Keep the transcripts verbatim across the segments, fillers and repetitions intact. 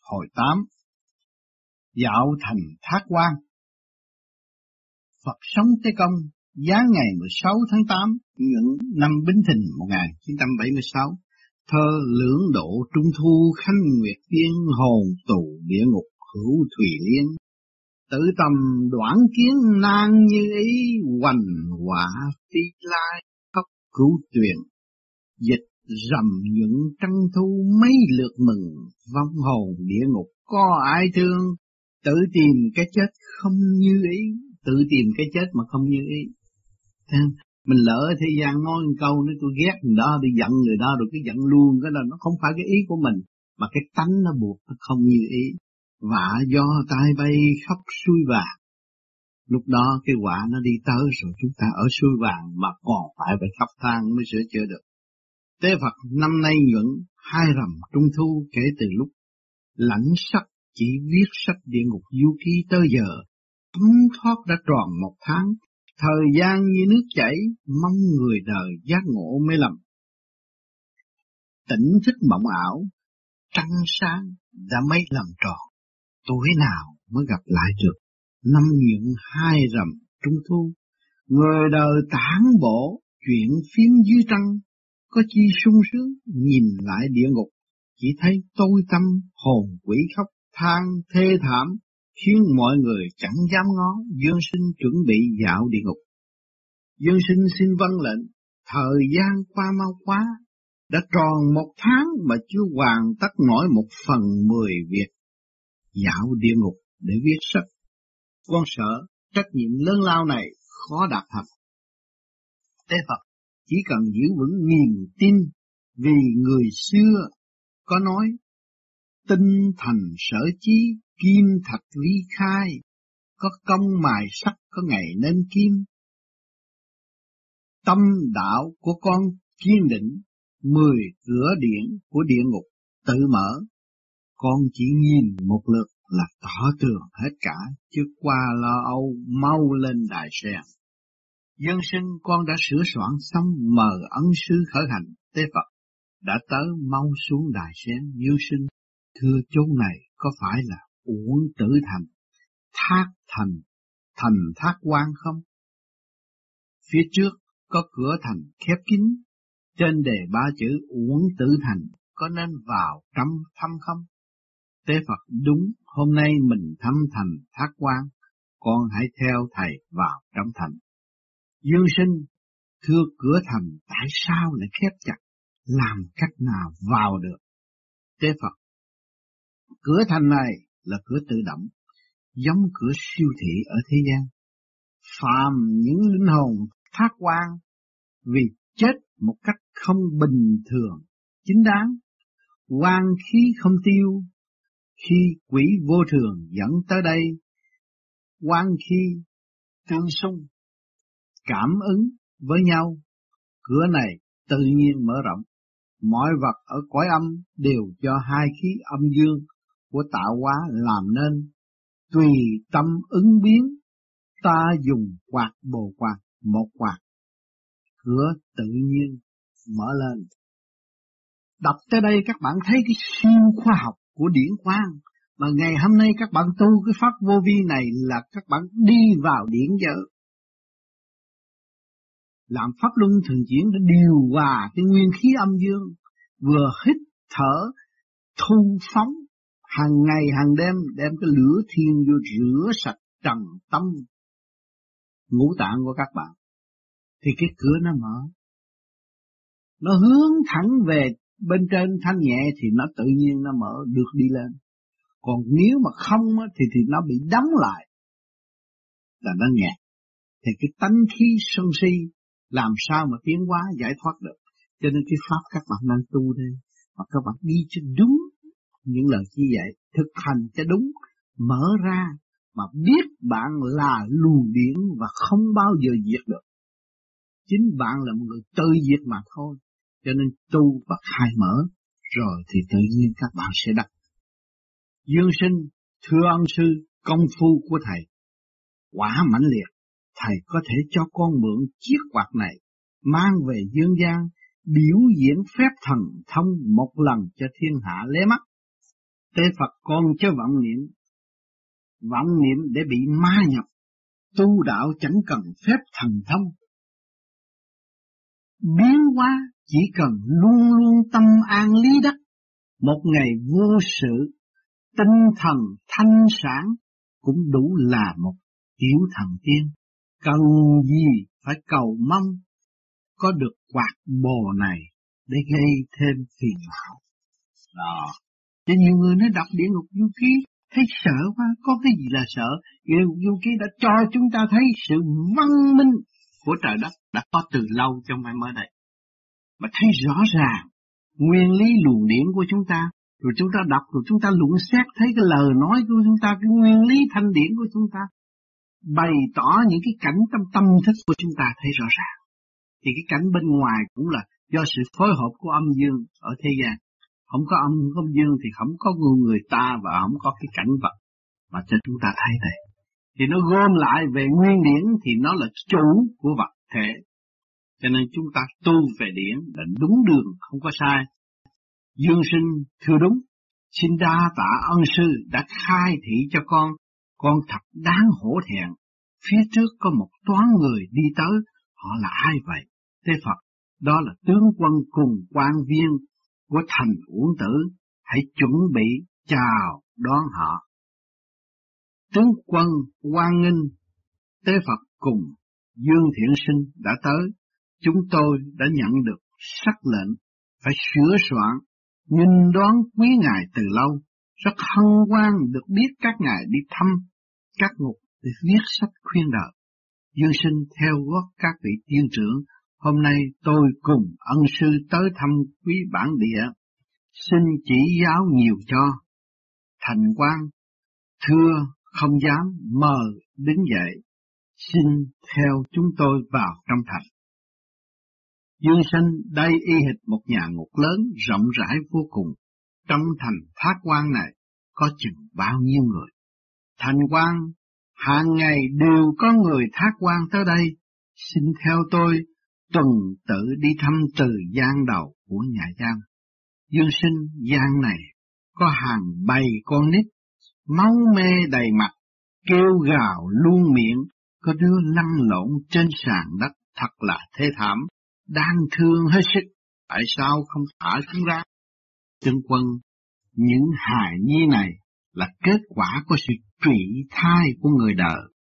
Hồi tám. Dạo thành Thác Quan. Phật sống Tế Công, giá ngày mười sáu tháng tám, nhuận năm Bính Thìn một nghìn chín trăm bảy mươi sáu. Thơ lưỡng độ trung thu khanh nguyệt tiên, hồn tù địa ngục hữu thùy liên. Tự tầm đoán kiến nan như ý, hoành họa phi lai khóc cứu tuyển. Dịch rầm nhuận trăng thu mấy lượt mừng, vong hồn địa ngục có ai thương. Tự tìm cái chết không như ý, tự tìm cái chết mà không như ý. Thế mình lỡ thế gian nói một câu nữa tôi ghét người đó, tôi giận người đó rồi cái giận luôn, cái là nó không phải cái ý của mình, mà cái tánh nó buộc nó không như ý. Vạ do tai bay khóc xuôi vàng. Lúc đó cái quả nó đi tới rồi, chúng ta ở xuôi vàng mà còn phải phải khóc than mới sửa chữa được. Tế Phật năm nay nhuận hai rằm trung thu kể từ lúc lãnh sắc chỉ viết sách địa ngục du ký tới giờ, thấm thoát đã tròn một tháng. Thời gian như nước chảy, mong người đời giác ngộ mới lầm. Tỉnh thức mộng ảo, trăng sáng đã mấy lần tròn, tuổi nào mới gặp lại được năm nhuận hai rằm trung thu. Người đời tản bộ, chuyện phím dưới trăng, có chi sung sướng, nhìn lại địa ngục, chỉ thấy tối tăm, hồn quỷ khóc than thê thảm, khiến mọi người chẳng dám ngó. Dương Sinh chuẩn bị dạo địa ngục. Dương Sinh xin vâng lệnh. Thời gian qua mau quá, đã tròn một tháng mà chưa hoàn tất nổi một phần mười việc dạo địa ngục để viết sách. Con sợ trách nhiệm lớn lao này khó đạt thành. Tế Phật chỉ cần giữ vững niềm tin, vì người xưa có nói tinh thành sở chí, kim thạch vi khai, có công mài sắt có ngày nên kim. Tâm đạo của con kiên định, mười cửa điện của địa ngục tự mở. Con chỉ nhìn một lượt là tỏ tường hết cả, chứ qua lo âu mau lên đài sen. Dân sinh con đã sửa soạn xong, mời ân sư khởi hành. Tế Phật đã tới, mau xuống đài sen. Dương Sinh thưa chốn này có phải là Uẩn Tử Thành, Thác Thành, thành Thác Quan không? Phía trước có cửa thành khép kín, trên đề ba chữ Uẩn Tử Thành, có nên vào trong thăm không? Tế Phật đúng, hôm nay mình thăm thành Thác Quan, con hãy theo thầy vào trong thành. Dương Sinh thưa cửa thành tại sao lại khép chặt, làm cách nào vào được? Tế Phật, cửa thành này là cửa tự động, giống cửa siêu thị ở thế gian. Phàm những linh hồn thác quan vì chết một cách không bình thường, chính đáng, oan khí không tiêu, khi quỷ vô thường dẫn tới đây, oan khí tương xung, cảm ứng với nhau, cửa này tự nhiên mở rộng. Mọi vật ở cõi âm đều do hai khí âm dương của tạo hóa làm nên, tùy tâm ứng biến. Ta dùng quạt bồ quạt, một quạt, cửa tự nhiên mở lên. Đọc tới đây các bạn thấy cái siêu khoa học của điển quang, mà ngày hôm nay các bạn tu cái pháp vô vi này là các bạn đi vào điển giới. Làm pháp luân thường chuyển để điều hòa cái nguyên khí âm dương, vừa hít thở thu phóng hàng ngày hàng đêm, đem cái lửa thiên vô rửa sạch trần tâm ngũ tạng của các bạn, thì cái cửa nó mở, nó hướng thẳng về bên trên thanh nhẹ thì nó tự nhiên nó mở được đi lên. Còn nếu mà không thì thì nó bị đóng lại là nó nghẹt. Thì cái tánh khí sân si làm sao mà tiến hóa giải thoát được. Cho nên cái pháp các bạn đang tu đây, mà các bạn đi cho đúng những lời chỉ dạy, thực hành cho đúng, mở ra mà biết bạn là luồng điển và không bao giờ diệt được. Chính bạn là một người tự diệt mà thôi. Cho nên tu và khai mở, rồi thì tự nhiên các bạn sẽ đắc. Dương Sinh thưa ân sư, công phu của thầy quả mãnh liệt, thầy có thể cho con mượn chiếc quạt này, mang về dương gian, biểu diễn phép thần thông một lần cho thiên hạ lé mắt. Tế Phật con chớ vọng niệm. Vọng niệm để bị ma nhập. Tu đạo chẳng cần phép thần thông. Biến hóa chỉ cần luôn luôn tâm an lý đắc. Một ngày vô sự, tinh thần thanh sáng cũng đủ là một tiểu thần tiên. Cần gì phải cầu mong có được quạt bồ này để gây thêm phiền não. Đó. Cho nhiều người nó đọc địa ngục du ký thấy sợ quá, có cái gì là sợ? Địa ngục du ký đã cho chúng ta thấy sự văn minh của trời đất đã có từ lâu trong phải mới đây. Mà thấy rõ ràng nguyên lý luồng điển của chúng ta, rồi chúng ta đọc, rồi chúng ta luận xét thấy cái lời nói của chúng ta, cái nguyên lý thanh điển của chúng ta, bày tỏ những cái cảnh trong tâm thức của chúng ta thấy rõ ràng. Thì cái cảnh bên ngoài cũng là do sự phối hợp của âm dương ở thế gian. Không có âm không dương thì không có người ta và không có cái cảnh vật mà cho chúng ta thấy đây. Thì nó gom lại về nguyên điển thì nó là chủ của vật thể. Cho nên chúng ta tu về điển là đúng đường, không có sai. Dương sinh thưa đúng, xin đa tạ ân sư đã khai thị cho con, con thật đáng hổ thẹn. Phía trước có một toán người đi tới, họ là ai vậy? Thế Phật, đó là tướng quân cùng quan viên của thành Uổng Tử, hãy chuẩn bị chào đón họ. Tướng quân hoan nghênh Tế Phật cùng Dương Thiện Sinh đã tới, chúng tôi đã nhận được sắc lệnh phải sửa soạn, nhìn đoán quý ngài từ lâu, rất hân hoan được biết các ngài đi thăm các ngục để viết sách khuyên đời. Dương Sinh theo gót các vị tiên trưởng, hôm nay tôi cùng ân sư tới thăm quý bản địa, xin chỉ giáo nhiều cho. Thành Quan thưa không dám, mời đứng dậy, xin theo chúng tôi vào trong thành. Dương Sinh đây y hệt một nhà ngục lớn rộng rãi vô cùng. Trong thành Thác Quan này có chừng bao nhiêu người. Thành Quan hàng ngày đều có người Thác Quan tới đây, xin theo tôi tuần tự đi thăm từ gian đầu của nhà giam. Dương Sinh gian này có hàng bầy con nít, máu mê đầy mặt, kêu gào luôn miệng, có đứa lăn lộn trên sàn đất thật là thê thảm, đáng thương hết sức, tại sao không thả chúng ra? Tướng quân, những hài nhi này là kết quả của sự trụy thai của người đời.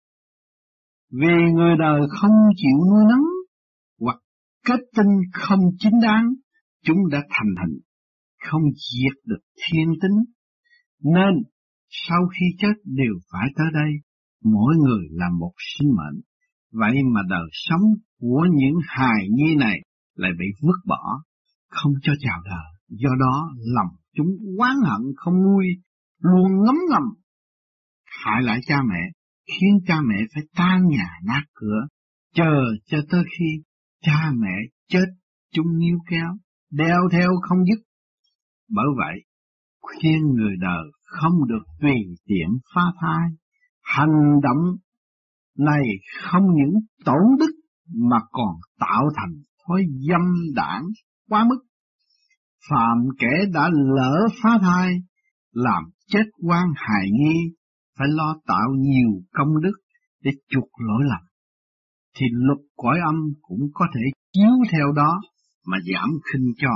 Vì người đời không chịu nuôi nấng, hoặc kết tinh không chính đáng, chúng đã thành hình, không diệt được thiên tính, nên sau khi chết đều phải tới đây, mỗi người là một sinh mệnh. Vậy mà đời sống của những hài nhi này lại bị vứt bỏ, không cho chào đời. Do đó lòng chúng oán hận không nguôi, luôn ngấm ngầm, hại lại cha mẹ, khiến cha mẹ phải tan nhà nát cửa, chờ cho tới khi cha mẹ chết chúng níu kéo, đeo theo không dứt. Bởi vậy, khuyên người đời không được tùy tiện phá thai. Hành động này không những tổn đức mà còn tạo thành thói dâm đảng quá mức. Phạm kẻ đã lỡ phá thai, làm chết oan hài nhi, phải lo tạo nhiều công đức để chuộc lỗi lầm, thì luật cõi âm cũng có thể chiếu theo đó mà giảm khinh cho.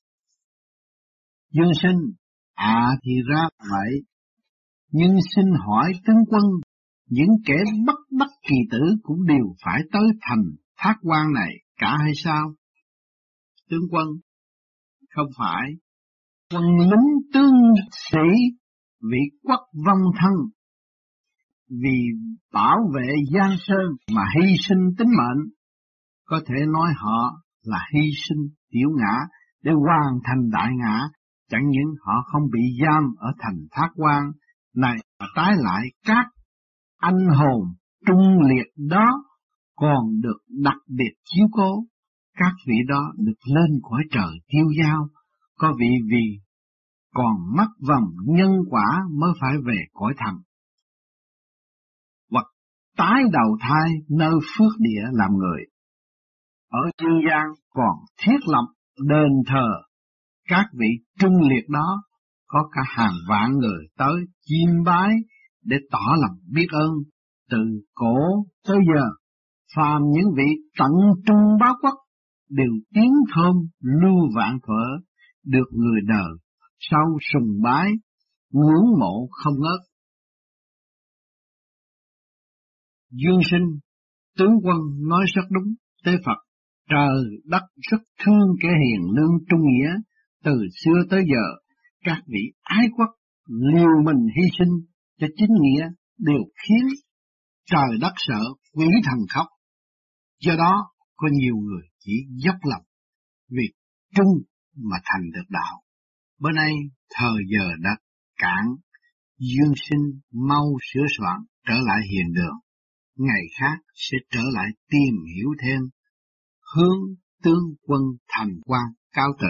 Dương Sinh, à thì ra vậy, nhưng xin hỏi tướng quân, những kẻ bất đắc kỳ tử cũng đều phải tới thành Thác Quan này cả hay sao? Tướng quân, không phải, quân lính tướng sĩ vì quốc vong thân, vì bảo vệ Giang Sơn mà hy sinh tính mệnh, có thể nói họ là hy sinh tiểu ngã để hoàn thành đại ngã. Chẳng những họ không bị giam ở thành Thác Quan này, mà trái lại các anh hồn trung liệt đó còn được đặc biệt chiếu cố. Các vị đó được lên cõi trời tiêu dao, có vị vì còn mắc vòng nhân quả mới phải về cõi thần, hoặc tái đầu thai nơi phước địa làm người. Ở dương gian còn thiết lập đền thờ các vị trung liệt đó, có cả hàng vạn người tới chiêm bái để tỏ lòng biết ơn. Từ cổ tới giờ, phàm những vị tận trung bá quốc đều tiếng thơm lưu vạn thuở, được người đời sau sùng bái, ngưỡng mộ không ngớt. Dương Sinh, tướng quân nói rất đúng, tế Phật, trời đất rất thương kẻ hiền lương trung nghĩa. Từ xưa tới giờ, các vị ái quốc liều mình hy sinh cho chính nghĩa đều khiến trời đất sợ, quỷ thần khóc. Do đó, có nhiều người chỉ dốc lòng vì trung mà thành được đạo. Bữa nay, thời giờ đã cạn, Dương Sinh mau sửa soạn trở lại hiền đường. Ngày khác sẽ trở lại tìm hiểu thêm. Hướng tướng quân Thành Quan cáo từ.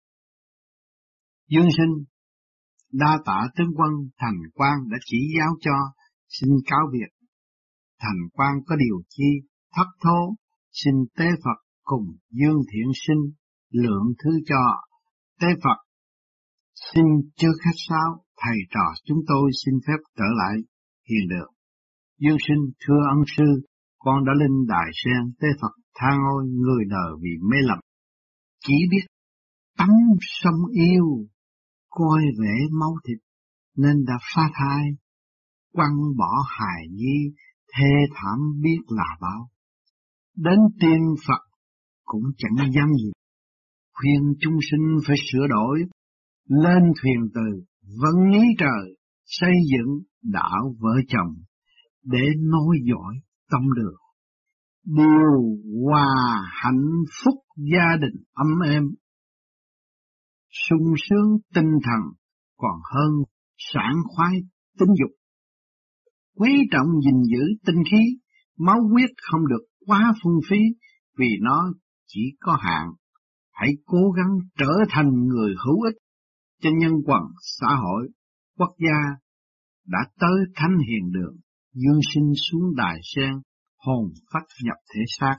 Dương Sinh đa tạ tướng quân Thành Quan đã chỉ giáo cho, xin cáo biệt. Thành Quan có điều chi thất thố, xin tế Phật cùng Dương Thiện Sinh lượng thứ cho. Tế Phật xin chưa khách sáo, thầy trò chúng tôi xin phép trở lại hiền đường. Dương Sinh thưa ân sư, con đã lên đài sen, tế Phật tha ôi người đời vì mê lầm, chỉ biết tắm sông yêu, coi vẻ máu thịt nên đã phá thai, quăng bỏ hài nhi, thê thảm biết là bao. Đến tiên Phật cũng chẳng dám gì, khuyên chúng sinh phải sửa đổi, lên thuyền từ vẫn ý trời, xây dựng đạo vợ chồng để nối dõi tâm đường, điều hòa hạnh phúc gia đình ấm êm, sung sướng tinh thần còn hơn sảng khoái tính dục. Quý trọng gìn giữ tinh khí, máu huyết không được quá phung phí vì nó chỉ có hạn. Hãy cố gắng trở thành người hữu ích cho nhân quần xã hội, quốc gia. Đã tới thánh hiền đường, Dương Sinh xuống đài sen, hồn phách nhập thể xác.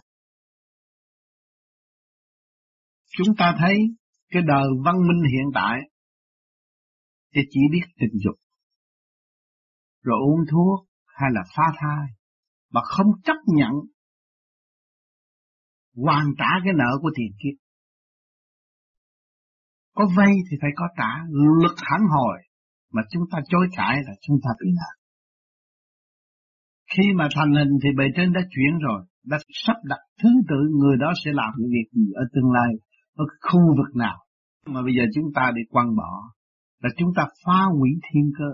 Chúng ta thấy cái đời văn minh hiện tại thì chỉ biết tình dục, rồi uống thuốc hay là phá thai, mà không chấp nhận hoàn trả cái nợ của tiền kiếp. Có vay thì phải có trả, lực hẳn hồi, mà chúng ta chối cãi là chúng ta bị nạn. Khi mà thành hình thì bề trên đã chuyển rồi, đã sắp đặt thứ tự người đó sẽ làm những việc gì ở tương lai, ở khu vực nào. Mà bây giờ chúng ta đi quăng bỏ, là chúng ta phá hủy thiên cơ.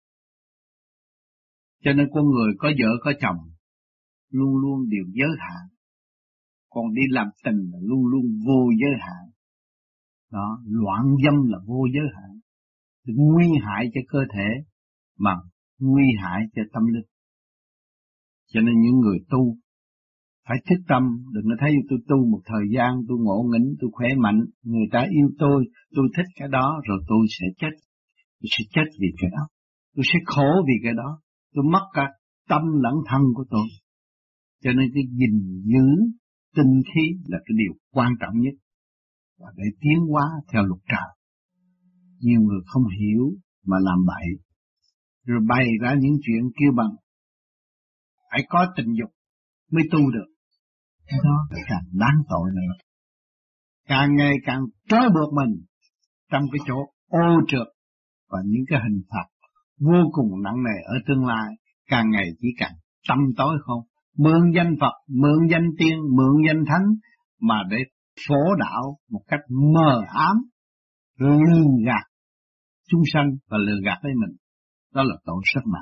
Cho nên con người có vợ có chồng, luôn luôn đều giới hạn. Còn đi làm tình là luôn luôn vô giới hạn. Đó, loạn dâm là vô giới hạn. Nguy hại cho cơ thể, mà nguy hại cho tâm linh. Cho nên những người tu phải thức tâm, đừng có thấy tôi tu một thời gian, tôi ngộ nghĩnh, tôi khỏe mạnh, người ta yêu tôi, tôi thích cái đó, rồi tôi sẽ chết. Tôi sẽ chết vì cái đó. Tôi sẽ khổ vì cái đó. Tôi mất cả tâm lẫn thân của tôi. Cho nên cái gìn giữ tinh khí là cái điều quan trọng nhất. Và để tiến hóa theo luật trời. Nhiều người không hiểu mà làm bậy. Rồi bày ra những chuyện kêu bằng phải có tình dục mới tu được. Cái đó càng đáng tội nữa. Càng ngày càng trói buộc mình trong cái chỗ ô trượt và những cái hình phạt vô cùng nặng nề ở tương lai. Càng ngày chỉ càng tâm tối không. Mượn danh Phật, mượn danh tiên, mượn danh Thánh mà để phổ đạo một cách mờ ám, lường gạt chúng sanh và lường gạt lấy mình. Đó là tội rất nặng.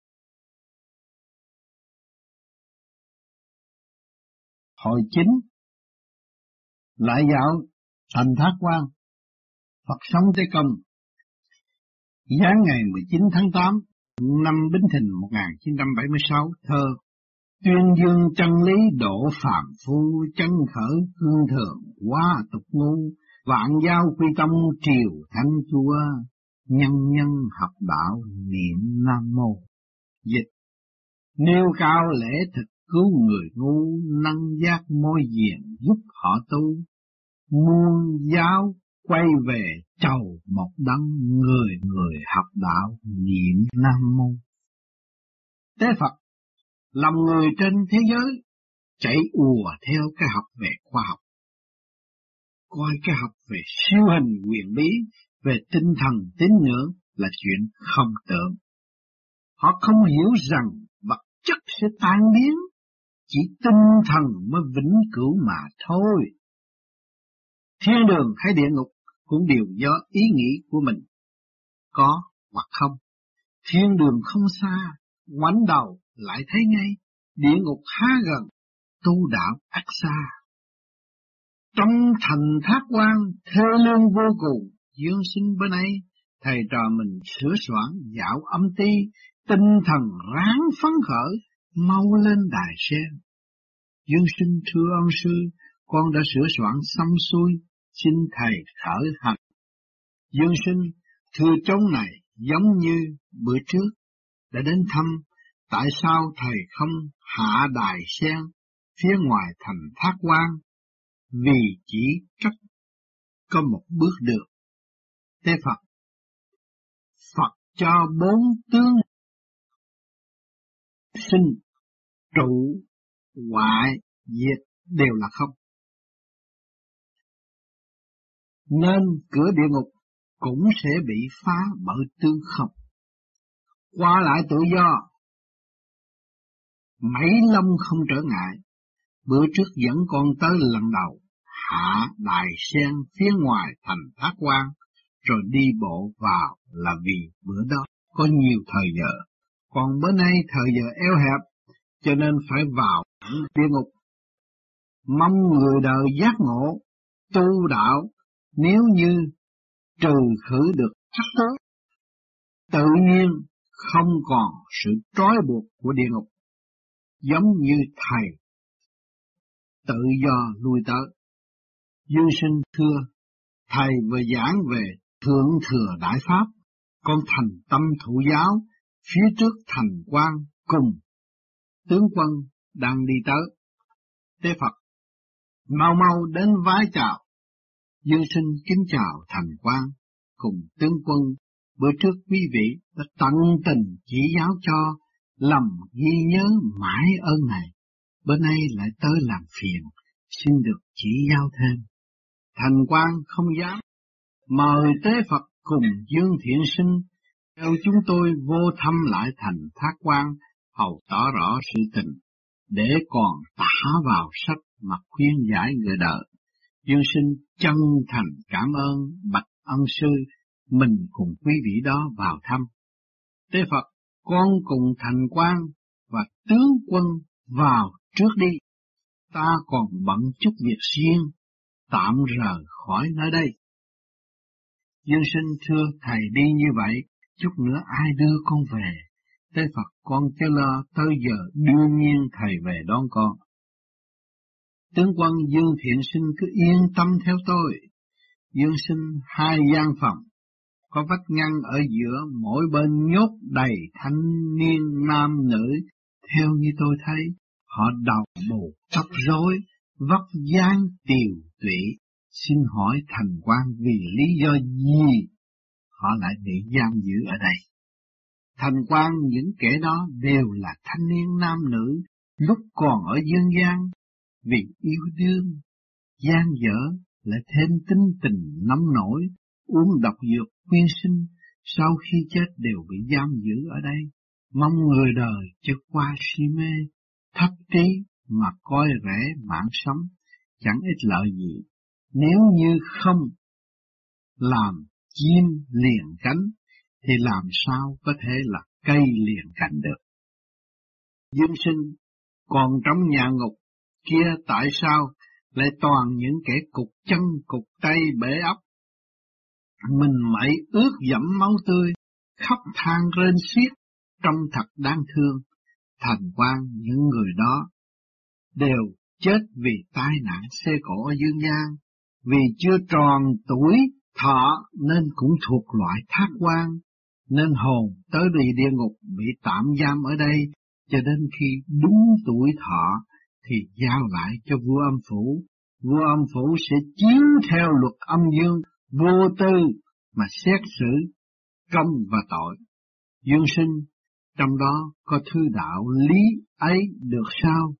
Hồi chính lại dạo thành Thác Quan, Phật sống Tế Công, giáng ngày mười chín tháng tám năm Bính Thìn một nghìn chín trăm bảy mươi sáu, thơ: tuyên dương chân lý độ phàm phu, chân khởi cương thường hóa tục ngu, vạn giao quy tâm triều thánh chúa, nhân nhân học đạo niệm Nam Mô. Dịch: nêu cao lễ thực cứu người ngu, nâng giác môi diện giúp họ tu, muôn giáo quay về chầu một đấng, người người học đạo niệm Nam Mô. Tế Phật, lòng người trên thế giới chạy ùa theo cái học về khoa học, coi cái học về siêu hình quyền bí, về tinh thần tín ngưỡng là chuyện không tưởng. Họ không hiểu rằng vật chất sẽ tan biến, chỉ tinh thần mới vĩnh cửu mà thôi. Thiên đường hay địa ngục cũng đều do ý nghĩ của mình, có hoặc không. Thiên đường không xa, ngoảnh đầu lại thấy ngay, địa ngục há gần, tu đạo ắt xa. Trong thành Thác Quan thê lương vô cùng, dương sinh bên ấy, thầy trò mình sửa soạn dạo âm ti, tinh thần ráng phấn khởi, mau lên đài sen. Dương sinh thưa ân sư, con đã sửa soạn xong xuôi, xin thầy khởi hành. Dương sinh thưa chốn này giống như bữa trước đã đến thăm, tại sao thầy không hạ đài sen phía ngoài thành Thác Quan? Vì chỉ cách có một bước được. Thế Phật, Phật cho bốn tướng sinh, trụ, hoại, diệt đều là không. Nên cửa địa ngục cũng sẽ bị phá bởi tương không. Qua lại tự do, mấy lâm không trở ngại. Bữa trước dẫn con tới lần đầu, hạ đài sen phía ngoài thành Thác Quan, rồi đi bộ vào là vì bữa đó có nhiều thời giờ. Còn bữa nay thời giờ eo hẹp, cho nên phải vào địa ngục. Mong người đời giác ngộ, tu đạo, nếu như trừ khử được thất tố, tự nhiên không còn sự trói buộc của địa ngục, giống như thầy tự do lui tới. Dương sinh thưa, thầy vừa giảng về Thượng Thừa Đại Pháp, con thành tâm thụ giáo, phía trước thành Quan cùng tướng quân đang đi tới. Tế Phật, mau mau đến vái chào. Dương sinh kính chào thành Quan cùng tướng quân. Bữa trước quý vị đã tận tình chỉ giáo cho, lầm ghi nhớ mãi ơn này. Bữa nay lại tới làm phiền, xin được chỉ giáo thêm. Thành Quan không dám, mời Tế Phật cùng Dương Thiện Sinh theo chúng tôi vô thăm lại thành Thác Quan, hầu tỏ rõ sự tình, để còn tả vào sách mà khuyên giải người đời. Dương sinh chân thành cảm ơn bạch ân sư, mình cùng quý vị đó vào thăm. Tế Phật, con cùng Thành Quan và tướng quân vào trước đi, ta còn bận chút việc riêng, tạm rời khỏi nơi đây. Dương sinh thưa thầy đi như vậy, chút nữa ai đưa con về? Tế Phật, con chớ lo, tới giờ đương nhiên thầy về đón con. Tướng quân Dương Thiện Sinh cứ yên tâm theo tôi. Dương sinh hai gian phòng, có vách ngăn ở giữa, mỗi bên nhốt đầy thanh niên nam nữ. Theo như tôi thấy, họ đầu bù tóc rối, vóc dáng tiều tụy. Xin hỏi Thành Quan vì lý do gì họ lại bị giam giữ ở đây? Thành Quan, những kẻ đó đều là thanh niên nam nữ lúc còn ở dương gian, vì yêu đương, gian dở lại thêm tính tình nóng nổi, uống độc dược quyên sinh, sau khi chết đều bị giam giữ ở đây. Mong người đời cho qua si mê, thất trí mà coi rẻ mạng sống, chẳng ích lợi gì. Nếu như không làm chim liền cánh, thì làm sao có thể là cây liền cánh được? Dương sinh, còn trong nhà ngục kia tại sao lại toàn những kẻ cục chân cục tay bể óc? Mình mẩy ướt dẫm máu tươi, khóc than rên xiết, trông thật đáng thương. Thành Quan, những người đó đều chết vì tai nạn xe cộ ở dương gian, vì chưa tròn tuổi thọ nên cũng thuộc loại thác quan, nên hồn tới đi địa ngục bị tạm giam ở đây, cho đến khi đúng tuổi thọ thì giao lại cho vua âm phủ. Vua âm phủ sẽ chiếu theo luật âm dương vô tư mà xét xử công và tội. Dương sinh trong đó có thứ đạo lý ấy được sao?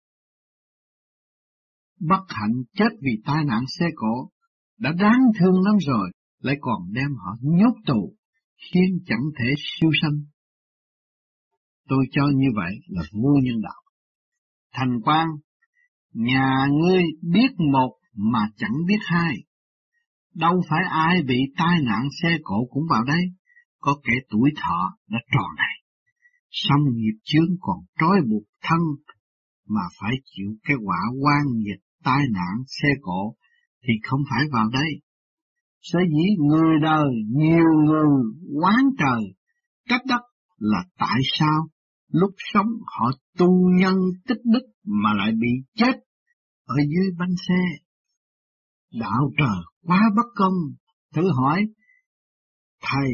Bất hạnh chết vì tai nạn xe cộ đã đáng thương lắm rồi, lại còn đem họ nhốt tù, khiến chẳng thể siêu sanh. Tôi cho như vậy là vô nhân đạo. Thành Quang, nhà ngươi biết một mà chẳng biết hai. Đâu phải ai bị tai nạn xe cộ cũng vào đây, có kẻ tuổi thọ đã tròn này. Xong nghiệp chướng còn trói buộc thân, mà phải chịu cái quả oan nghiệt tai nạn xe cộ thì không phải vào đây. Sở dĩ người đời nhiều người oán trời trách đất là tại sao lúc sống họ tu nhân tích đức mà lại bị chết ở dưới bánh xe. Đạo trời quá bất công. Thử hỏi thầy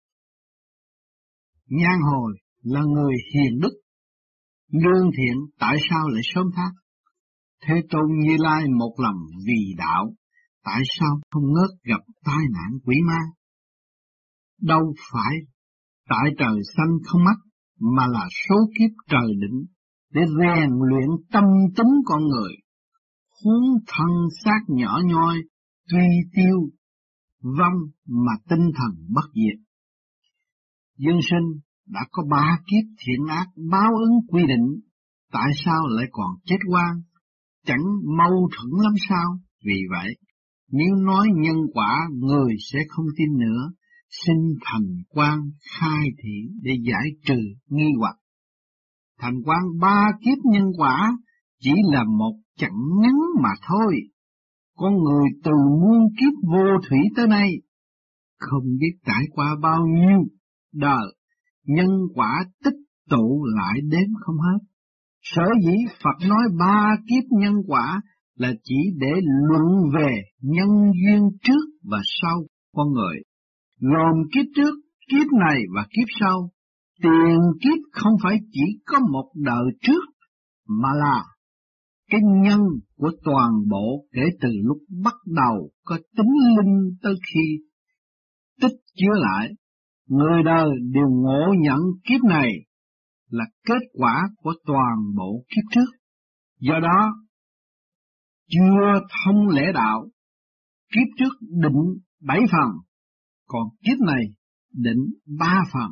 Nhan Hồi là người hiền đức, lương thiện, tại sao lại sớm thác? Thế Tôn Như Lai một lòng vì đạo, tại sao không ngớt gặp tai nạn quỷ ma? Đâu phải tại trời xanh không mắt, mà là số kiếp trời định để rèn luyện tâm tính con người. Huống thân xác nhỏ nhoi, tuy tiêu, vong mà tinh thần bất diệt. Dương sinh đã có ba kiếp thiện ác báo ứng quy định, tại sao lại còn chết oan? Chẳng mâu thuẫn lắm sao? Vì vậy, nếu nói nhân quả, người sẽ không tin nữa. Xin Thành Quang khai thị để giải trừ nghi hoặc. Thành Quang, ba kiếp nhân quả chỉ là một chặng ngắn mà thôi. Con người từ muôn kiếp vô thủy tới nay, không biết trải qua bao nhiêu đời, nhân quả tích tụ lại đếm không hết. Sở dĩ Phật nói ba kiếp nhân quả là chỉ để luận về nhân duyên trước và sau con người, gồm kiếp trước, kiếp này và kiếp sau. Tiền kiếp không phải chỉ có một đời trước, mà là cái nhân của toàn bộ kể từ lúc bắt đầu có tính linh tới khi tích chứa lại. Người đời đều ngộ nhận kiếp này là kết quả của toàn bộ kiếp trước. Do đó, chưa thông lễ đạo, kiếp trước định bảy phần, còn kiếp này định ba phần.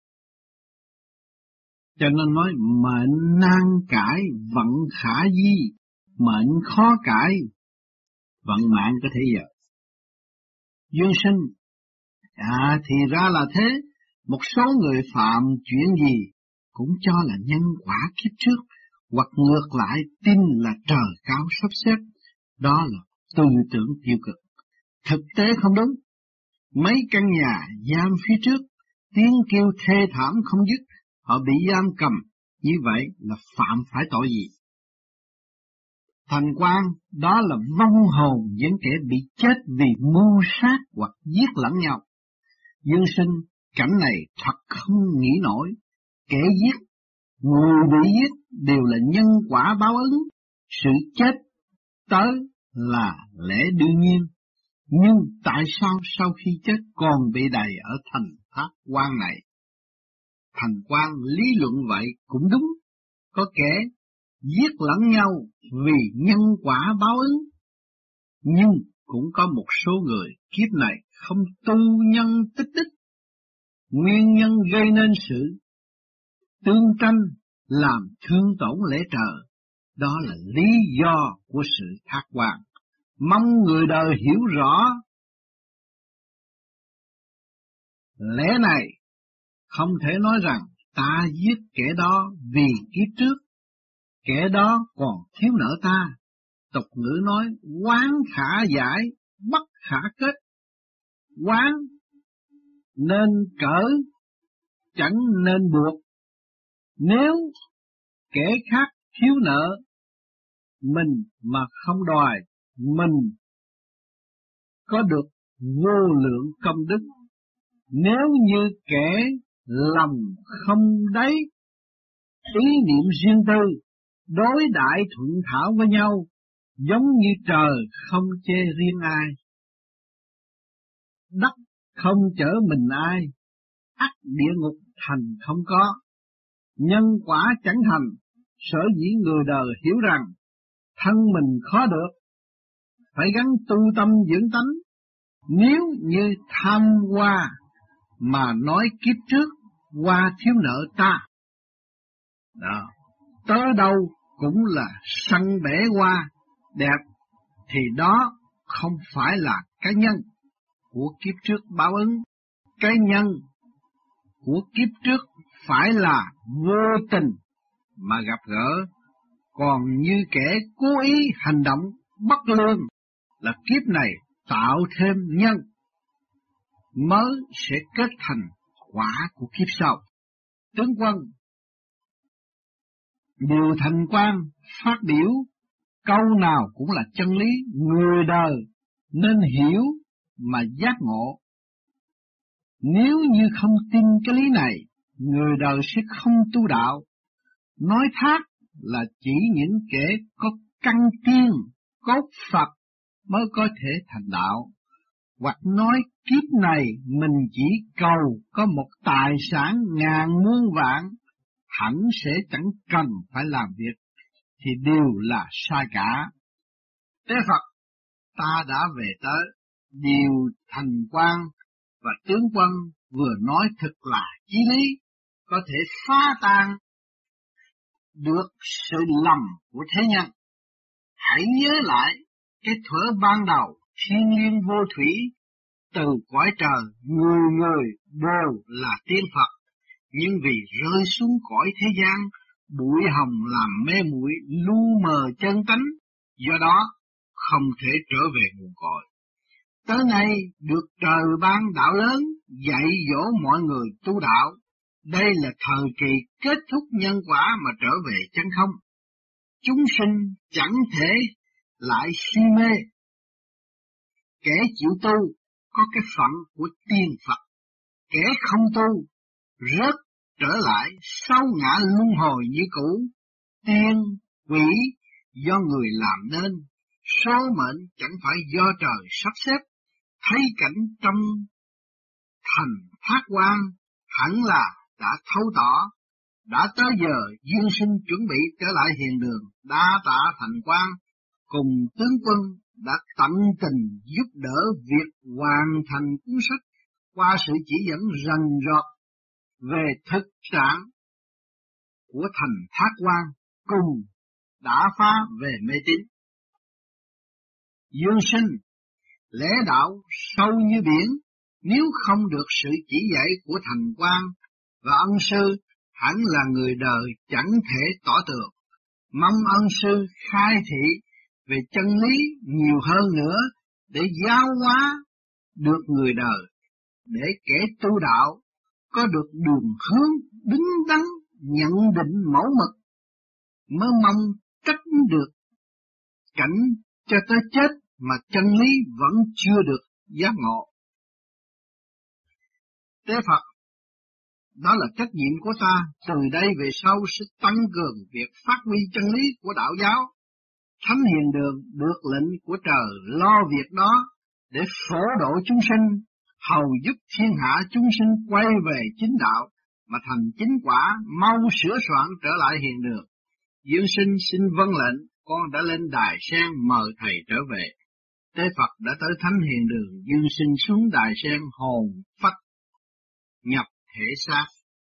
Cho nên nói mệnh nan cải vận khả di, mệnh khó cải vận mạng có thể giờ. Dương sinh, à thì ra là thế. Một số người phạm chuyện gì cũng cho là nhân quả kiếp trước, hoặc ngược lại tin là trời cao sắp xếp. Đó là tư tưởng tiêu cực, thực tế không đúng. Mấy căn nhà giam phía trước, tiếng kêu thê thảm không dứt, họ bị giam cầm, như vậy là phạm phải tội gì? Thành Quang, đó là vong hồn những kẻ bị chết vì mưu sát hoặc giết lẫn nhau. Dương sinh, cảnh này thật không nghĩ nổi. Kẻ giết, người bị giết đều là nhân quả báo ứng. Sự chết tới là lẽ đương nhiên. Nhưng tại sao sau khi chết còn bị đầy ở thành thác quan này? Thành Quang lý luận vậy cũng đúng. Có kẻ giết lẫn nhau vì nhân quả báo ứng. Nhưng cũng có một số người kiếp này không tu nhân tích đức. Nguyên nhân gây nên sự tương tranh làm thương tổn lễ trời. Đó là lý do của sự thác quan. Mong người đời hiểu rõ lẽ này. Không thể nói rằng ta giết kẻ đó vì kiếp trước, kẻ đó còn thiếu nợ ta. Tục ngữ nói oán khả giải, bất khả kết. Oán nên cỡ, chẳng nên buộc. Nếu kẻ khác thiếu nợ mình mà không đòi, mình có được vô lượng công đức. Nếu như kẻ lòng không đáy, ý niệm riêng tư, đối đãi thuận thảo với nhau, giống như trời không chê riêng ai. đất không chở mình ai, ắt địa ngục thành không có. Nhân quả chẳng thành, sở dĩ người đời hiểu rằng thân mình khó được, phải gắng tu tâm dưỡng tánh. Nếu như tham hoa mà nói kiếp trước hoa thiếu nợ ta, đó, tới đâu cũng là săn bể hoa đẹp, thì đó không phải là cái nhân của kiếp trước báo ứng. Cái nhân của kiếp trước phải là vô tình mà gặp gỡ, còn như kẻ cố ý hành động bất lương là kiếp này tạo thêm nhân, mới sẽ kết thành quả của kiếp sau. Tướng quân Điều Thành Quan phát biểu câu nào cũng là chân lý, người đời nên hiểu mà giác ngộ. Nếu như không tin cái lý này, người đời sẽ không tu đạo. Nói thác là chỉ những kẻ có căn tiên, cốt Phật mới có thể thành đạo. Hoặc nói kiếp này mình chỉ cầu có một tài sản ngàn muôn vạn, hẳn sẽ chẳng cần phải làm việc, thì đều là sai cả. Tế Phật ta đã về tới, Điều Thành Quan và tướng quân vừa nói thật là chí lý, có thể phá tan được sự lầm của thế nhân. Hãy nhớ lại cái thuở ban đầu thiên liêng vô thủy, từ cõi trời người người đều là tiên Phật, nhưng vì rơi xuống cõi thế gian, bụi hồng làm mê muội lu mờ chân tánh, do đó không thể trở về nguồn cội. Tới nay được trời ban đạo lớn, dạy dỗ mọi người tu đạo. Đây là thời kỳ kết thúc nhân quả mà trở về chân không. Chúng sinh chẳng thể lại si mê. Kẻ chịu tu có cái phận của tiên Phật, kẻ không tu rớt trở lại sau ngã luân hồi như cũ. Tiên, quỷ do người làm nên, số mệnh chẳng phải do trời sắp xếp. Thấy cảnh trong thành Thác Quan hẳn là đã thấu tỏ. Đã tới giờ duyên sinh chuẩn bị trở lại hiền đường. Đa tạ Thành Quan cùng tướng quân đã tận tình giúp đỡ việc hoàn thành cuốn sách qua sự chỉ dẫn rành rọt về thực trạng của thành Thác Quan, cùng đã phá về mê tín. Dương sinh lẽ đạo sâu như biển, nếu không được sự chỉ dạy của Thành Quan và ân sư, hẳn là người đời chẳng thể tỏ tường. Mong ân sư khai thị về chân lý nhiều hơn nữa để giáo hóa được người đời, để kẻ tu đạo có được đường hướng đứng đắn, nhận định mẫu mực, mới mong tránh được cảnh cho tới chết mà chân lý vẫn chưa được giác ngộ. Tế Phật, đó là trách nhiệm của ta, từ đây về sau sẽ tăng cường việc phát huy chân lý của đạo giáo. Thánh Hiền Đường được lệnh của trời lo việc đó để phổ độ chúng sinh, hầu giúp thiên hạ chúng sinh quay về chính đạo mà thành chính quả, mau sửa soạn trở lại hiền đường. Dương sinh xin vâng lệnh, con đã lên đài sen mời thầy trở về. Tế Phật đã tới Thánh Hiền Đường, Dương sinh xuống đài sen hồn phách nhập thể xác.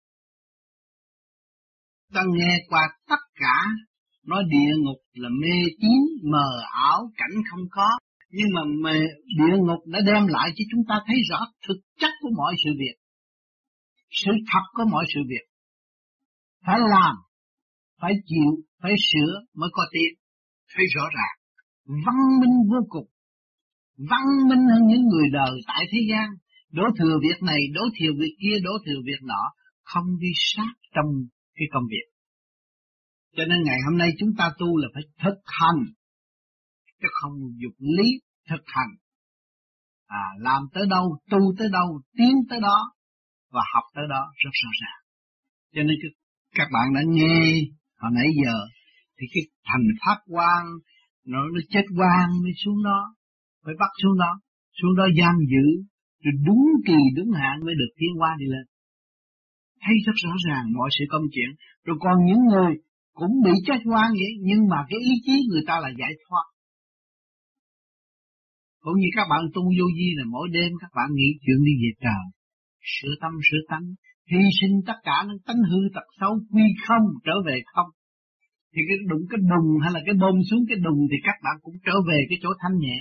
Ta nghe qua tất cả nói địa ngục là mê tín mờ ảo, cảnh không có, nhưng mà mê, địa ngục đã đem lại cho chúng ta thấy rõ thực chất của mọi sự việc, sự thật của mọi sự việc. Phải làm, phải chịu, phải sửa mới có tiền, thấy rõ ràng. Văn minh vô cùng, văn minh hơn những người đời tại thế gian. Đổ thừa việc này, đổ thừa việc kia, đổ thừa việc nọ, không đi sát trong cái công việc. Cho nên ngày hôm nay chúng ta tu là phải thực hành, chứ không dục lý, thực hành. À, làm tới đâu, tu tới đâu, tiến tới đó, và học tới đó rất rõ ràng. Cho nên các bạn đã nghe hồi nãy giờ, thì cái thành Thác Quan, nó, nó chết quan mới xuống đó, phải bắt xuống đó, xuống đó giam giữ, rồi đúng kỳ đúng hạn mới được tiến hóa đi lên. Thấy rất rõ ràng mọi sự công chuyện. Rồi còn những người cũng bị chết oan vậy, nhưng mà cái ý chí người ta là giải thoát. Cũng như các bạn tu vô vi là mỗi đêm các bạn nghĩ chuyện đi về trời, sửa tâm sửa tánh, hy sinh tất cả những tánh hư tật xấu, quy không trở về không. Thì cái đụng cái đùng hay là cái bom xuống cái đùng thì các bạn cũng trở về cái chỗ thanh nhẹ.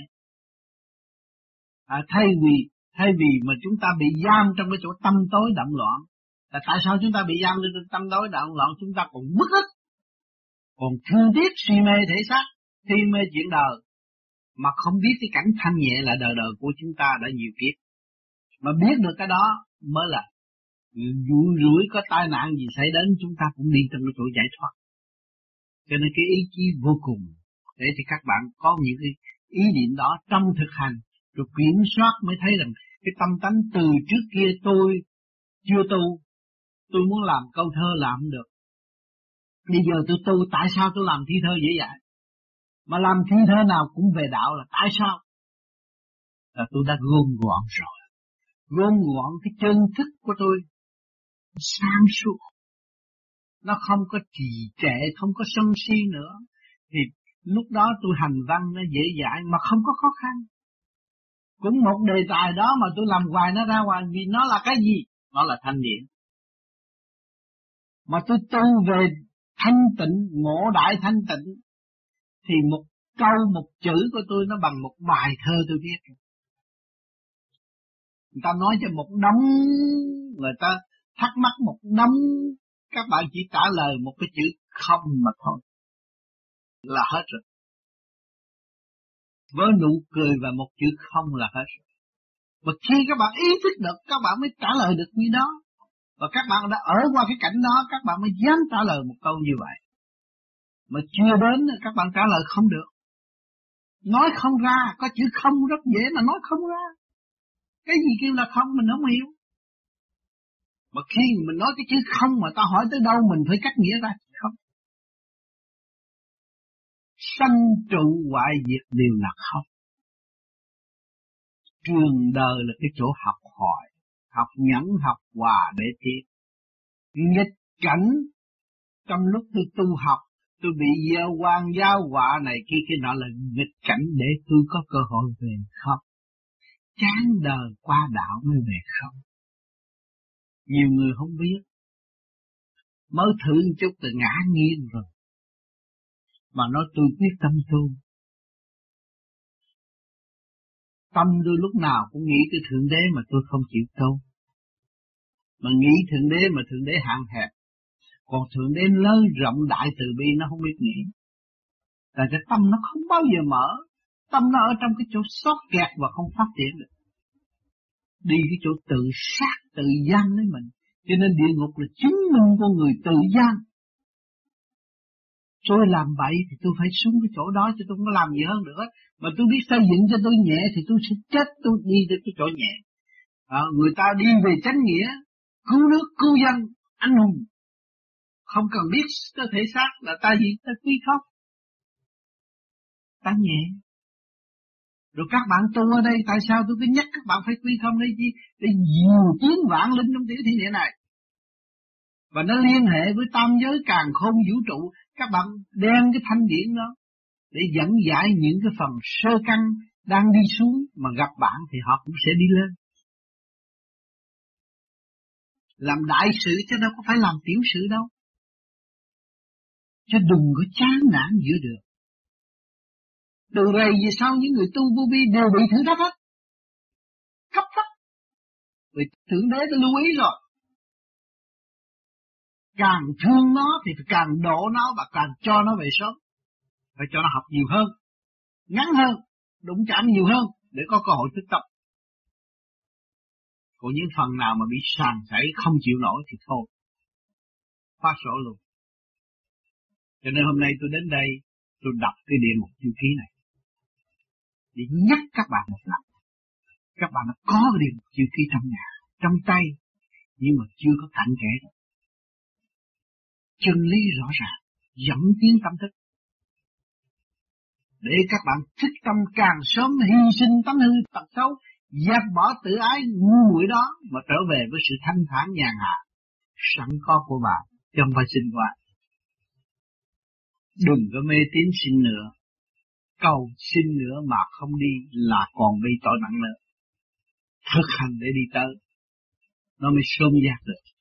À, thay vì thay vì mà chúng ta bị giam trong cái chỗ tâm tối động loạn, là tại sao chúng ta bị giam trong tâm tối động loạn? Chúng ta còn bức ức, còn thương tiếc si mê thể xác, si mê chuyện đời, mà không biết cái cảnh thanh nhẹ là đời đời của chúng ta đã nhiều kiếp. Mà biết được cái đó mới là rủi rủi có tai nạn gì xảy đến chúng ta cũng đi trong cái chỗ giải thoát. Cho nên cái ý chí vô cùng để cho các bạn có những cái ý niệm đó trong thực hành, rồi kiểm soát mới thấy rằng cái tâm tánh từ trước kia tôi chưa tu, tôi muốn làm câu thơ làm không được. Bây giờ tôi tu, tại sao tôi làm thi thơ dễ dãi? Mà làm thi thơ nào cũng về đạo là tại sao? Là tôi đã gom gọn rồi. Gom gọn cái chân thức của tôi sáng suốt. Nó không có trì trệ, không có sân si nữa. Thì lúc đó tôi hành văn nó dễ dãi mà không có khó khăn. Cũng một đề tài đó mà tôi làm hoài nó ra hoài, vì nó là cái gì? Nó là thanh điển. Mà tôi tu về thanh tịnh, ngộ đại thanh tịnh, thì một câu một chữ của tôi nó bằng một bài thơ tôi viết. Người ta nói cho một đống, người ta thắc mắc một đống, các bạn chỉ trả lời một cái chữ không mà thôi là hết rồi. Với nụ cười và một chữ không là hết rồi. Và khi các bạn ý thức được, các bạn mới trả lời được như đó. Và các bạn đã ở qua cái cảnh đó, các bạn mới dám trả lời một câu như vậy. Mà chưa đến, các bạn trả lời không được. Nói không ra, có chữ không rất dễ mà nói không ra. Cái gì kêu là không mình không hiểu. Mà khi mình nói cái chữ không mà ta hỏi tới đâu mình phải cách nghĩa ra không. Sanh trụ hoại diệt đều là không. Trường đời là cái chỗ học hỏi, học nhẫn, học hòa để tiến. Nghịch cảnh, trong lúc tôi tu học, tôi bị gieo quan giáo họa này kia kia nọ là nghịch cảnh để tôi có cơ hội về không. Chán đời qua đạo mới về không. Nhiều người không biết, mới thử một chút từ ngã nghiêng rồi, mà nói tôi quyết tâm tu. Tâm tôi lúc nào cũng nghĩ tới Thượng Đế mà tôi không chịu tu. Mà nghĩ Thượng Đế mà Thượng Đế hạn hẹp. Còn Thượng Đế lớn rộng đại từ bi nó không biết nghĩ. Là cái tâm nó không bao giờ mở. Tâm nó ở trong cái chỗ sót kẹt và không phát triển được. Đi cái chỗ tự sát, tự giam lấy mình. Cho nên địa ngục là chứng minh con người tự giam. Tôi làm vậy thì tôi phải xuống cái chỗ đó, chứ tôi không có làm gì hơn nữa. Mà tôi biết xây dựng cho tôi nhẹ thì tôi sẽ chết, tôi đi đến cái chỗ nhẹ. À, người ta đi về chánh nghĩa, cứu nước, cứu dân, anh hùng. Không cần biết cơ thể xác là ta gì, ta quy không. Ta nhẹ. Rồi các bạn tu ở đây, tại sao tôi cứ nhắc các bạn phải quy không đây chi? Để nhiều tiếng vạn linh trong tiểu thiên địa này. Và nó liên hệ với tam giới càn khôn vũ trụ. Các bạn đem cái thanh điển đó để dẫn giải những cái phần sơ căn đang đi xuống, mà gặp bạn thì họ cũng sẽ đi lên. Làm đại sự chứ đâu có phải làm tiểu sự đâu. Chứ đừng có chán nản giữa đường. Từ rày về sau những người tu vô vi đều bị thử thách hết. Cấp thách. Vì Thượng Đế đã lưu ý rồi. Càng thương nó thì càng độ nó và càng cho nó về sớm. Phải cho nó học nhiều hơn, ngắn hơn, đụng chạm nhiều hơn để có cơ hội thức tập. Còn những phần nào mà bị sàn sảy không chịu nổi thì thôi, phát sổ luôn. Cho nên hôm nay tôi đến đây, tôi đọc cái địa ngục chiêu ký này để nhắc các bạn một lần. Các bạn đã có cái địa ngục chiêu ký trong nhà, trong tay, nhưng mà chưa có cạnh kẽ. Chân lý rõ ràng, dẫn tiến tâm thức. Để các bạn thích tâm càng sớm hy sinh tánh hư tật xấu, dẹp bỏ tự ái ngu muội đó mà trở về với sự thanh thản nhàn hạ sẵn có của bà, chứ không phải xin qua. Đừng có mê tín xin nữa, cầu xin nữa mà không đi là còn bị tội nặng nữa. Thực hành để đi tới, nó mới sớm giác được.